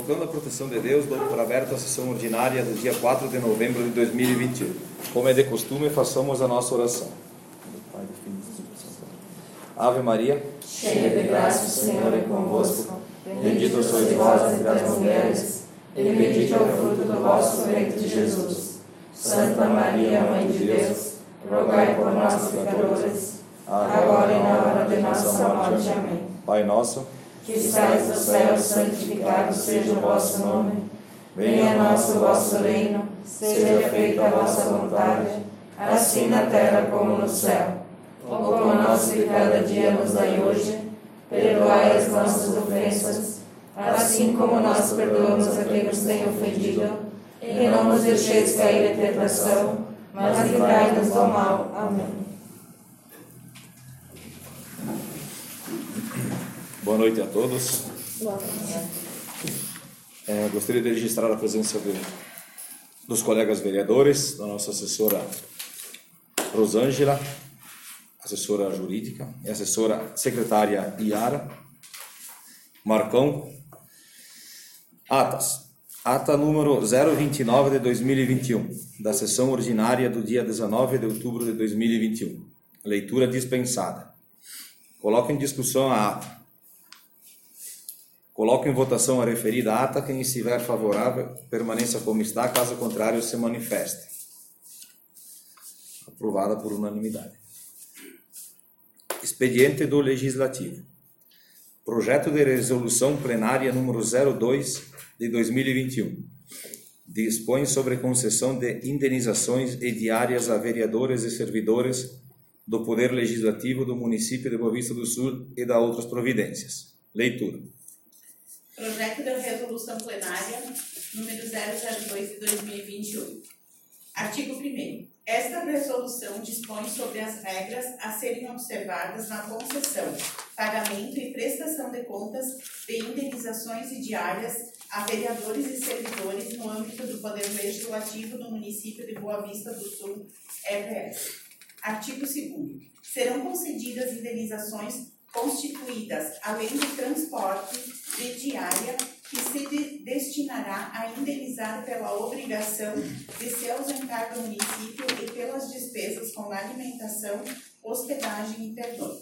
invocando a proteção de Deus, dou por aberta a sessão ordinária do dia 4 de novembro de 2021. Como é de costume, façamos a nossa oração. Ave Maria, cheia de graça, o Senhor é convosco. Bendita sois vós entre as mulheres, e bendito é o fruto do vosso ventre, Jesus. Santa Maria, Mãe de Deus, rogai por nós, pecadores, agora e na hora de nossa morte. Amém. Pai nosso, que estais no céu, santificado seja o vosso nome. Venha a nós o vosso reino, seja feita a vossa vontade, assim na terra como no céu. O pão nosso de cada dia nos dai hoje, perdoai as nossas ofensas, assim como nós perdoamos a quem nos tem ofendido, e não nos deixeis cair em tentação, mas livrai-nos do mal. Amém. Boa noite a todos. Gostaria de registrar a presença dos colegas vereadores, da nossa assessora Rosângela, assessora jurídica, e assessora secretária Iara, Marcão. Atas. Ata número 029 de 2021, da sessão ordinária do dia 19 de outubro de 2021. Leitura dispensada. Coloco em discussão a ata. Coloco em votação a referida ata. Quem estiver favorável, permaneça como está. Caso contrário, se manifeste. Aprovada por unanimidade. Expediente do Legislativo. Projeto de resolução plenária número 02 de 2021. Dispõe sobre concessão de indenizações e diárias a vereadores e servidores do Poder Legislativo do município de Boa Vista do Sul e da outras providências. Leitura. Projeto de resolução plenária número 002 de 2021. Artigo 1º. Esta resolução dispõe sobre as regras a serem observadas na concessão, pagamento e prestação de contas de indenizações e diárias a vereadores e servidores no âmbito do Poder Legislativo do município de Boa Vista do Sul, RS. Artigo 2º. Serão concedidas indenizações constituídas, além do transporte de diária, que se destinará a indenizar pela obrigação de se ausentar do município e pelas despesas com alimentação, hospedagem e perdão.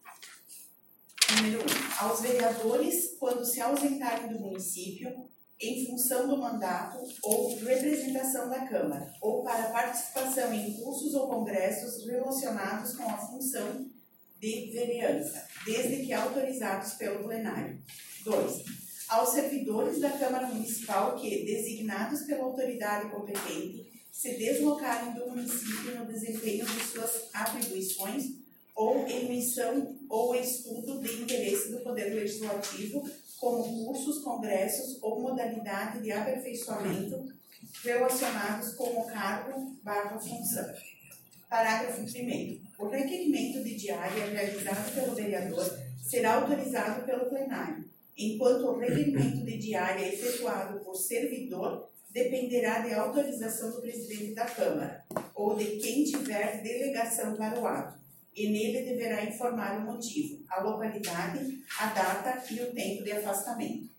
Número 1. Aos vereadores, quando se ausentarem do município, em função do mandato ou representação da Câmara, ou para participação em cursos ou congressos relacionados com a função de vereança, desde que autorizados pelo plenário. 2. Aos servidores da Câmara Municipal que, designados pela autoridade competente, se deslocarem do município no desempenho de suas atribuições ou em missão ou estudo de interesse do Poder Legislativo, como cursos, congressos ou modalidade de aperfeiçoamento relacionados com o cargo/função. Parágrafo 1º. O requerimento de diária realizado pelo vereador será autorizado pelo plenário, enquanto o requerimento de diária efetuado por servidor dependerá de autorização do presidente da Câmara ou de quem tiver delegação para o ato, e nele deverá informar o motivo, a localidade, a data e o tempo de afastamento.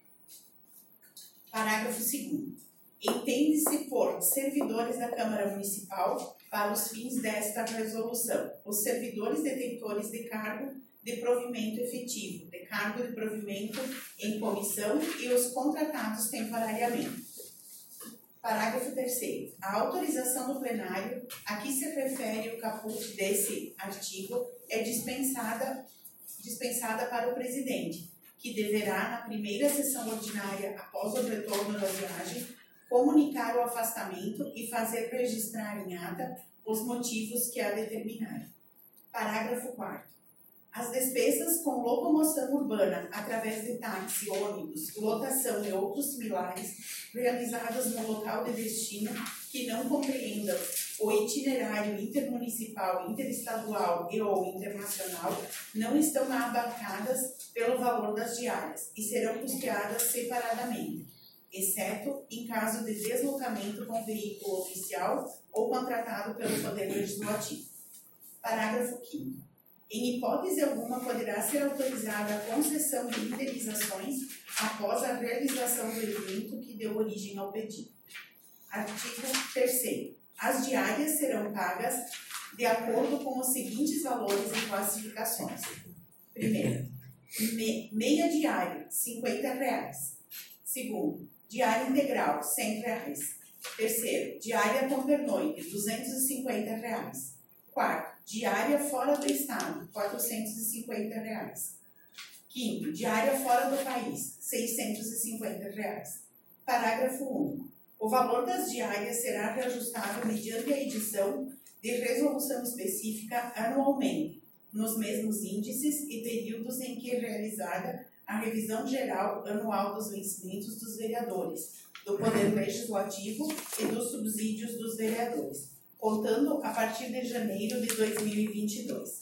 Parágrafo 2º. Entende-se por servidores da Câmara Municipal, para os fins desta resolução, os servidores detentores de cargo de provimento efetivo, de cargo de provimento em comissão e os contratados temporariamente. Parágrafo 3º. A autorização do plenário a que se refere o caput desse artigo é dispensada para o presidente, que deverá, na primeira sessão ordinária após o retorno da viagem, comunicar o afastamento e fazer registrar em ata os motivos que a determinarem. Parágrafo 4º. As despesas com locomoção urbana através de táxi, ônibus, lotação e outros similares realizadas no local de destino que não compreendam o itinerário intermunicipal, interestadual e ou internacional não estão abarcadas pelo valor das diárias e serão custeadas separadamente, exceto em caso de deslocamento com veículo oficial ou contratado pelo Poder Legislativo. Parágrafo 5º. Em hipótese alguma, poderá ser autorizada a concessão de indenizações após a realização do evento que deu origem ao pedido. Artigo 3º. As diárias serão pagas de acordo com os seguintes valores e classificações. Primeiro, meia diária, R$ 50. Segundo, diária integral, R$ 100. Terceiro, diária com pernoite, R$ 250. Quarto, diária fora do estado, R$ 450. Quinto, diária fora do país, R$ 650. Parágrafo único. O valor das diárias será reajustado mediante a edição de resolução específica anualmente, nos mesmos índices e períodos em que é realizada a revisão geral anual dos vencimentos dos vereadores, do Poder Legislativo e dos subsídios dos vereadores, contando a partir de janeiro de 2022.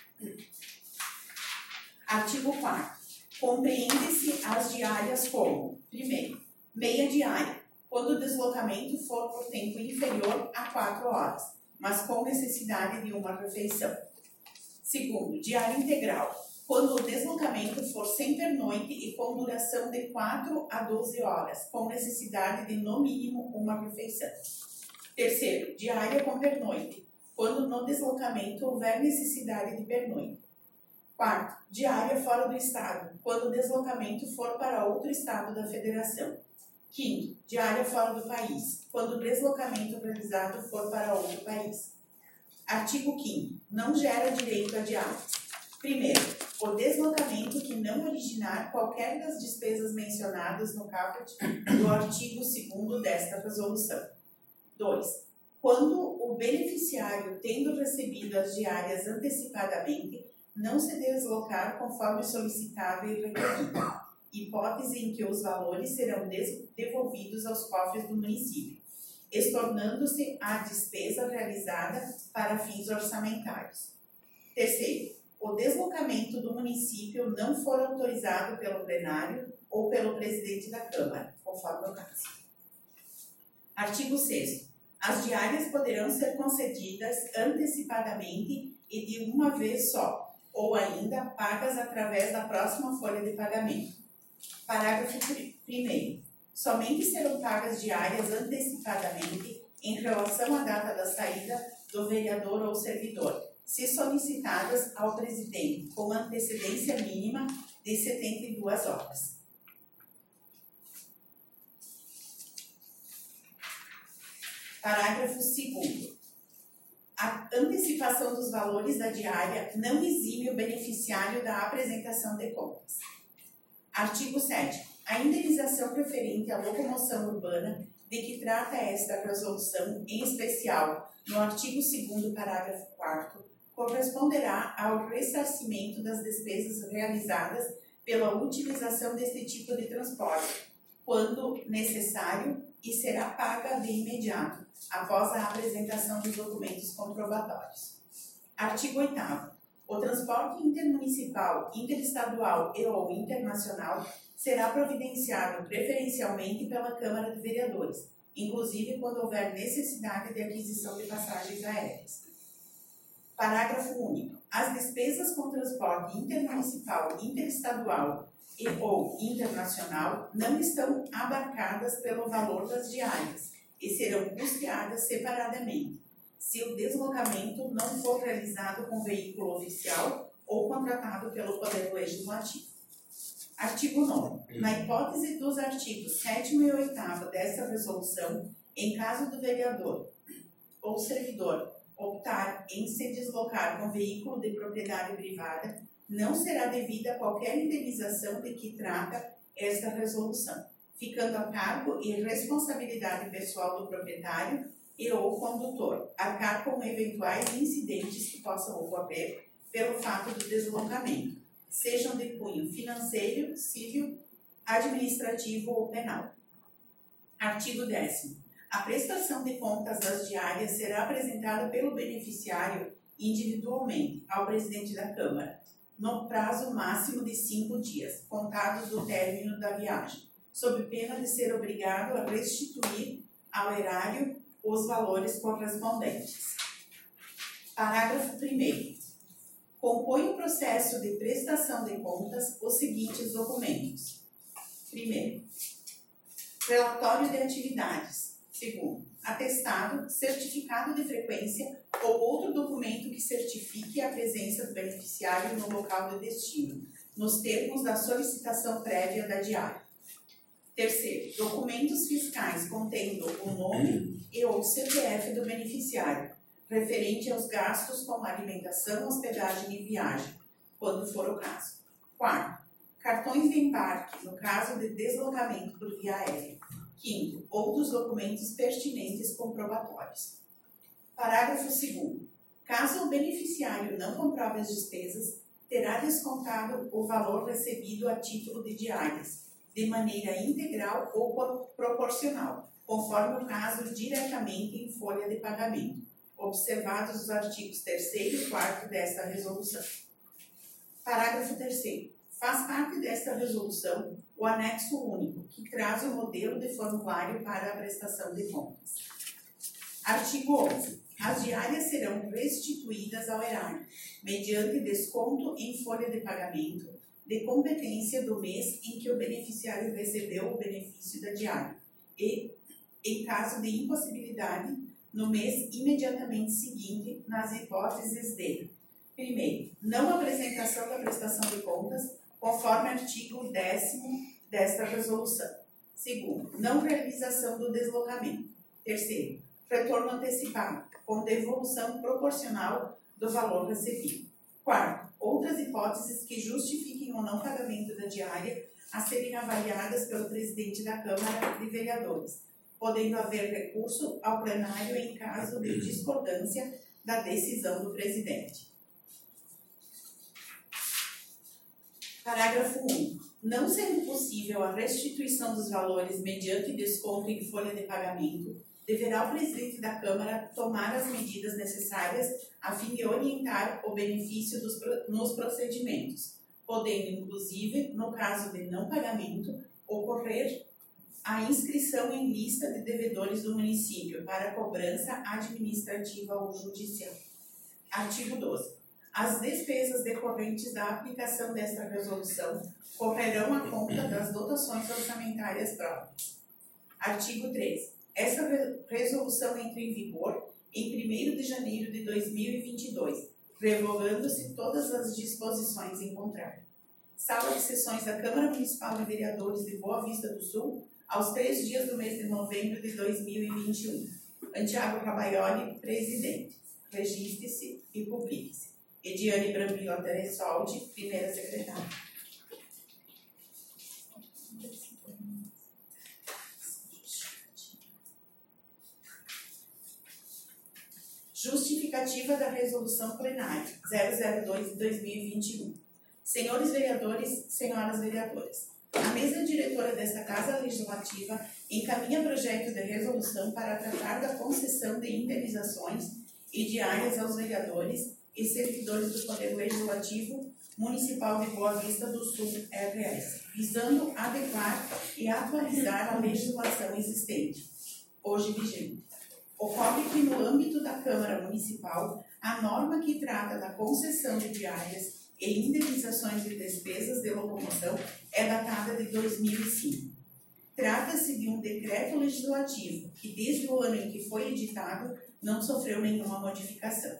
Artigo 4º. Compreende-se as diárias como: primeiro, meia diária, quando o deslocamento for por tempo inferior a 4 horas, mas com necessidade de uma refeição. Segundo, diária integral, quando o deslocamento for sem pernoite e com duração de 4 a 12 horas, com necessidade de, no mínimo, uma refeição. Terceiro, diária com pernoite, quando no deslocamento houver necessidade de pernoite. Quarto, diária fora do estado, quando o deslocamento for para outro estado da federação. Quinto, diária fora do país, quando o deslocamento realizado for para outro país. Artigo 5º. Não gera direito a diárias. Primeiro, o deslocamento que não originar qualquer das despesas mencionadas no caput do artigo 2º desta resolução. 2. Quando o beneficiário, tendo recebido as diárias antecipadamente, não se deslocar conforme solicitado e requerido, hipótese em que os valores serão devolvidos aos cofres do município, estornando-se a despesa realizada para fins orçamentários. Terceiro, o deslocamento do município não for autorizado pelo plenário ou pelo presidente da Câmara, conforme o caso. Artigo 6º. As diárias poderão ser concedidas antecipadamente e de uma vez só, ou ainda pagas através da próxima folha de pagamento. Parágrafo 1º. Somente serão pagas diárias antecipadamente em relação à data da saída do vereador ou servidor, se solicitadas ao presidente com antecedência mínima de 72 horas. Parágrafo 2º. A antecipação dos valores da diária não exime o beneficiário da apresentação de contas. Artigo 7º. A indenização referente à locomoção urbana de que trata esta resolução, em especial no artigo 2º, parágrafo 4º, corresponderá ao ressarcimento das despesas realizadas pela utilização deste tipo de transporte, quando necessário, e será paga de imediato, após a apresentação dos documentos comprobatórios. Artigo 8º. O transporte intermunicipal, interestadual e ou internacional será providenciado preferencialmente pela Câmara de Vereadores, inclusive quando houver necessidade de aquisição de passagens aéreas. Parágrafo único. As despesas com transporte intermunicipal, interestadual e ou internacional não estão abarcadas pelo valor das diárias e serão custeadas separadamente, se o deslocamento não for realizado com veículo oficial ou contratado pelo Poder Legislativo. Artigo 9º. Na hipótese dos artigos 7º e 8º desta resolução, em caso do vereador ou servidor optar em se deslocar com veículo de propriedade privada, não será devida qualquer indenização de que trata esta resolução, ficando a cargo e responsabilidade pessoal do proprietário e ou condutor, arcar com eventuais incidentes que possam ocorrer pelo fato do deslocamento, sejam de cunho financeiro, civil, administrativo ou penal. Artigo 10º. A prestação de contas das diárias será apresentada pelo beneficiário individualmente ao presidente da Câmara, no prazo máximo de 5 dias, contados do término da viagem, sob pena de ser obrigado a restituir ao erário os valores correspondentes. Parágrafo 1º. Compõe o processo de prestação de contas os seguintes documentos. Primeiro, relatório de atividades. Segundo, atestado, certificado de frequência ou outro documento que certifique a presença do beneficiário no local de destino, nos termos da solicitação prévia da diária. Terceiro, documentos fiscais contendo o nome e ou CPF do beneficiário, referente aos gastos com alimentação, hospedagem e viagem, quando for o caso. Quarto, cartões de embarque, no caso de deslocamento por via aérea. Quinto, outros documentos pertinentes comprobatórios. Parágrafo 2º. Caso o beneficiário não comprove as despesas, terá descontado o valor recebido a título de diárias, de maneira integral ou proporcional, conforme o caso, diretamente em folha de pagamento, observados os artigos 3º e 4º desta resolução. Parágrafo 3º. Faz parte desta resolução o anexo único, que traz o modelo de formulário para a prestação de contas. Artigo 11. As diárias serão restituídas ao erário, mediante desconto em folha de pagamento, de competência do mês em que o beneficiário recebeu o benefício da diária, e, em caso de impossibilidade, no mês imediatamente seguinte, nas hipóteses de: primeiro, não apresentação da prestação de contas, conforme artigo 10º desta resolução. Segundo, não realização do deslocamento. Terceiro, retorno antecipado, com devolução proporcional do valor recebido. Quarto, outras hipóteses que justifiquem o não pagamento da diária a serem avaliadas pelo presidente da Câmara de Vereadores, podendo haver recurso ao plenário em caso de discordância da decisão do presidente. Parágrafo 1. Não sendo possível a restituição dos valores mediante desconto em folha de pagamento, deverá o presidente da Câmara tomar as medidas necessárias a fim de orientar o benefício nos procedimentos, podendo, inclusive, no caso de não pagamento, ocorrer a inscrição em lista de devedores do município para cobrança administrativa ou judicial. Artigo 12. As despesas decorrentes da aplicação desta resolução correrão à conta das dotações orçamentárias próprias. Artigo 13. Essa resolução entra em vigor em 1º de janeiro de 2022, revogando-se todas as disposições em contrário. Sala de sessões da Câmara Municipal de Vereadores de Boa Vista do Sul, aos 3 dias do mês de novembro de 2021. Antiago Cabaioli, presidente. Registre-se e publique-se. Ediane Brambila Teresoldi, primeira secretária. Justificativa da Resolução Plenária 002 de 2021. Senhores vereadores, senhoras vereadoras, a mesa diretora desta Casa Legislativa encaminha projeto de resolução para tratar da concessão de indenizações e diárias aos vereadores e servidores do Poder Legislativo Municipal de Boa Vista do Sul, RS, visando adequar e atualizar a legislação existente, hoje vigente. Ocorre que, no âmbito da Câmara Municipal, a norma que trata da concessão de diárias e indenizações de despesas de locomoção é datada de 2005. Trata-se de um decreto legislativo que, desde o ano em que foi editado, não sofreu nenhuma modificação.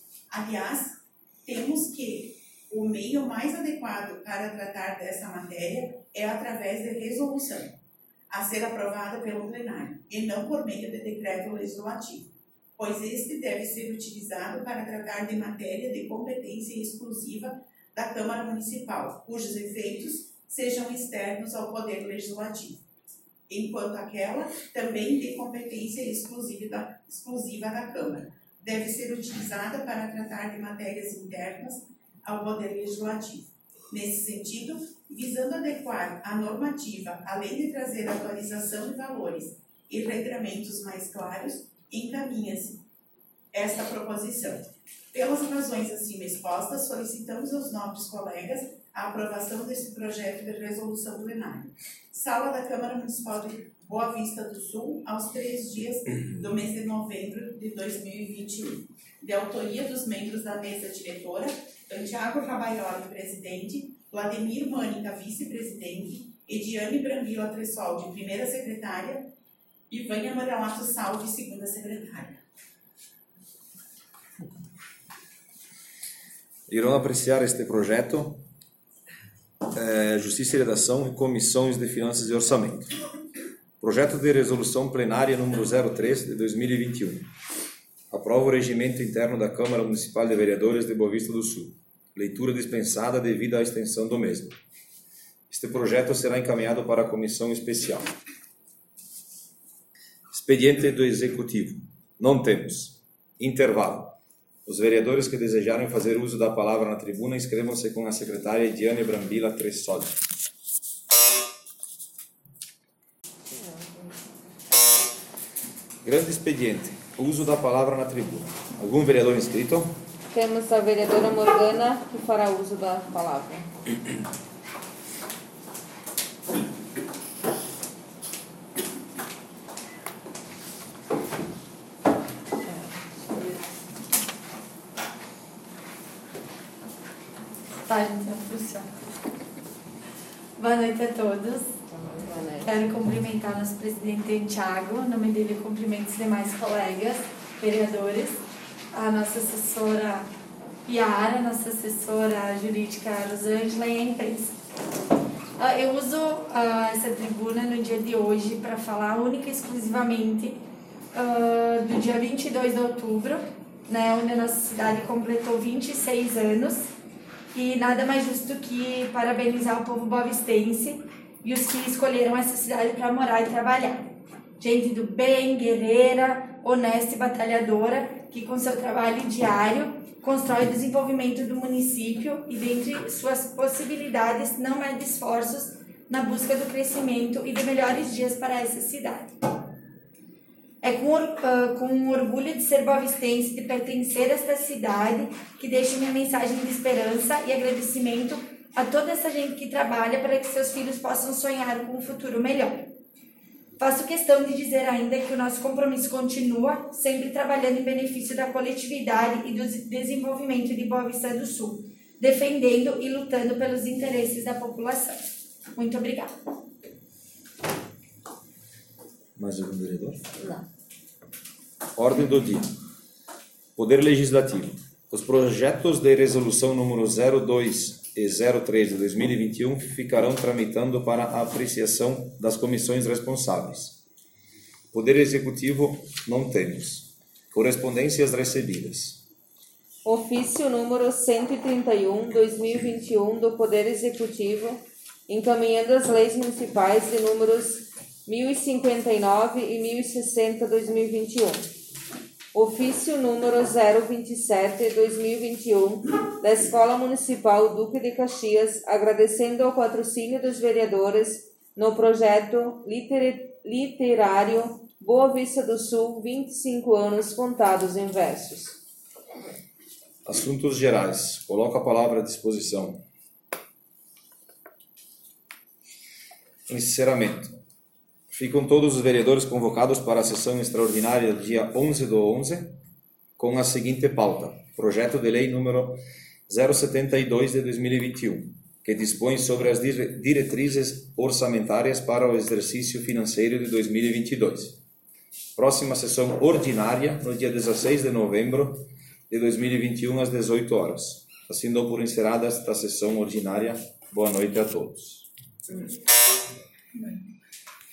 Aliás, temos que o meio mais adequado para tratar dessa matéria é através de resolução, a ser aprovada pelo plenário, e não por meio de decreto legislativo, pois este deve ser utilizado para tratar de matéria de competência exclusiva da Câmara Municipal, cujos efeitos sejam externos ao Poder Legislativo, enquanto aquela também de competência exclusiva da Câmara deve ser utilizada para tratar de matérias internas ao Poder Legislativo. Nesse sentido, visando adequar a normativa, além de trazer atualização de valores e regramentos mais claros, encaminha-se esta proposição. Pelas razões acima expostas, solicitamos aos nobres colegas a aprovação desse projeto de resolução plenária. Sala da Câmara Municipal de Boa Vista do Sul, aos 3 dias do mês de novembro de 2021. De autoria dos membros da mesa diretora, Antiago Cabaioli, presidente, Vladimir Mânica, vice-presidente, Ediane Brambila Tressol, de primeira secretária, e Vânia Morelato Sal, de segunda secretária. Irão apreciar este projeto Justiça e Redação e Comissões de Finanças e Orçamento. Projeto de Resolução Plenária número 03 de 2021. Aprova o regimento interno da Câmara Municipal de Vereadores de Boa Vista do Sul. Leitura dispensada devido à extensão do mesmo. Este projeto será encaminhado para a comissão especial. Expediente do Executivo. Não temos. Intervalo. Os vereadores que desejarem fazer uso da palavra na tribuna, inscrevam-se com a secretária Ediane Brambila Tressol. Grande expediente. Uso da palavra na tribuna. Algum vereador inscrito? Temos a vereadora Morgana, que fará uso da palavra. Tá, gente, funciona. Boa noite a todos. Quero cumprimentar nosso presidente Thiago, em nome dele cumprimento os demais colegas, vereadores, a nossa assessora Yara, nossa assessora jurídica Rosângela e a imprensa. Eu uso essa tribuna no dia de hoje para falar única e exclusivamente do dia 22 de outubro, né, onde a nossa cidade completou 26 anos. E nada mais justo que parabenizar o povo boavistense e os que escolheram essa cidade para morar e trabalhar. Gente do bem, guerreira, honesta e batalhadora, que com seu trabalho diário constrói o desenvolvimento do município e, dentre suas possibilidades, não mede esforços na busca do crescimento e de melhores dias para essa cidade. É com orgulho de ser boavistense, de pertencer a esta cidade, que deixo minha mensagem de esperança e agradecimento a toda essa gente que trabalha para que seus filhos possam sonhar com um futuro melhor. Faço questão de dizer ainda que o nosso compromisso continua, sempre trabalhando em benefício da coletividade e do desenvolvimento de Boa Vista do Sul, defendendo e lutando pelos interesses da população. Muito obrigada. Mais algum vereador? Não. Ordem do dia. Poder Legislativo. Os projetos de resolução número 02 e 03 de 2021 ficarão tramitando para a apreciação das comissões responsáveis. Poder Executivo, não temos. Correspondências recebidas. Ofício número 131/2021 do Poder Executivo, encaminhando as leis municipais de números 1059 e 1060/2021. Ofício número 027/2021 da Escola Municipal Duque de Caxias, agradecendo o patrocínio dos vereadores no projeto literário Boa Vista do Sul, 25 anos contados em versos. Assuntos gerais. Coloco a palavra à disposição. Encerramento. Ficam todos os vereadores convocados para a sessão extraordinária do dia 11/11, com a seguinte pauta: Projeto de Lei número 072 de 2021, que dispõe sobre as diretrizes orçamentárias para o exercício financeiro de 2022. Próxima sessão ordinária, no dia 16 de novembro de 2021, às 18 horas. Assim dou por encerrada esta sessão ordinária. Boa noite a todos.